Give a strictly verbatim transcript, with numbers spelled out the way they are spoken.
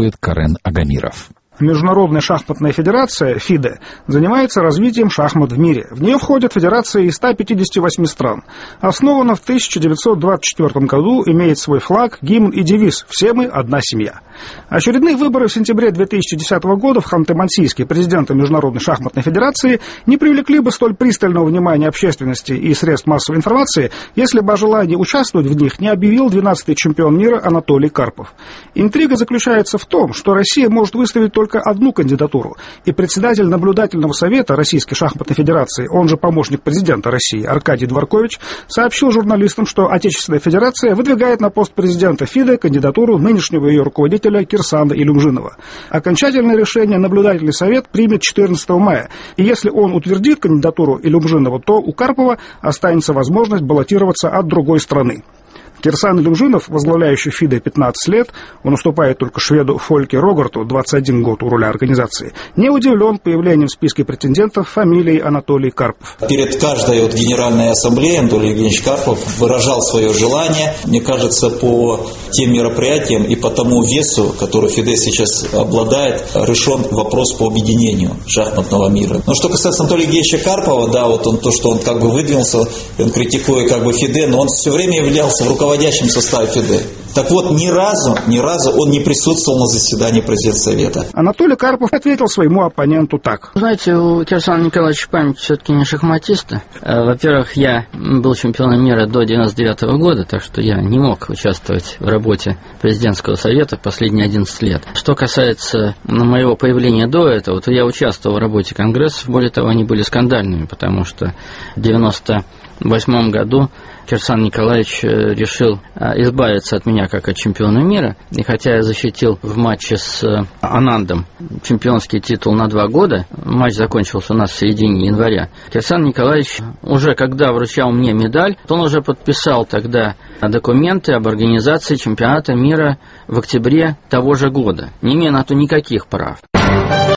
рассказывает Карен Агамиров. Международная шахматная федерация ФИДЕ занимается развитием шахмат в мире. В нее входят федерации из ста пятидесяти восьми стран. Основана в тысяча девятьсот двадцать четвёртом году, имеет свой флаг, гимн и девиз «Все мы одна семья». Очередные выборы в сентябре две тысячи десятого года в Ханты-Мансийске президента Международной шахматной федерации не привлекли бы столь пристального внимания общественности и средств массовой информации, если бы о желании участвовать в них не объявил двенадцатый чемпион мира Анатолий Карпов. Интрига заключается в том, что Россия может выставить только только одну кандидатуру, и председатель наблюдательного совета Российской шахматной федерации, он же помощник президента России Аркадий Дворкович, сообщил журналистам, что Отечественная федерация выдвигает на пост президента ФИДЕ кандидатуру нынешнего ее руководителя Кирсана Илюмжинова. Окончательное решение наблюдательный совет примет четырнадцатого мая, и если он утвердит кандидатуру Илюмжинова, то у Карпова останется возможность баллотироваться от другой страны. Кирсан Илюмжинов, возглавляющий ФИДЕ пятнадцать лет, он уступает только шведу Фольке Рогарту, двадцать один год у руля организации, не удивлен появлением в списке претендентов фамилии Анатолий Карпов. Перед каждой вот генеральной ассамблеей Анатолий Евгеньевич Карпов выражал свое желание, мне кажется, по тем мероприятиям и по тому весу, который ФИДЕ сейчас обладает, решен вопрос по объединению шахматного мира. Но что касается Анатолия Евгеньевича Карпова, да, вот он то, что он как бы выдвинулся, он критикует как бы ФИДЕ, но он все время являлся в руководителем в составе ФИДЕ. Так вот, ни разу, ни разу он не присутствовал на заседании президентсовета. Анатолий Карпов ответил своему оппоненту так. Знаете, у Кирсана Николаевича память все-таки не шахматиста. Во-первых, я был чемпионом мира до девяносто девятого года, так что я не мог участвовать в работе президентского совета последние одиннадцать лет. Что касается моего появления до этого, то я участвовал в работе конгрессов, более того, они были скандальными, потому что в девяносто восьмом году Кирсан Николаевич решил избавиться от меня как от чемпиона мира. И хотя я защитил в матче с Анандом чемпионский титул на два года, матч закончился у нас в середине января, Кирсан Николаевич уже когда вручал мне медаль, он уже подписал тогда документы об организации чемпионата мира в октябре того же года, не имея на то никаких прав.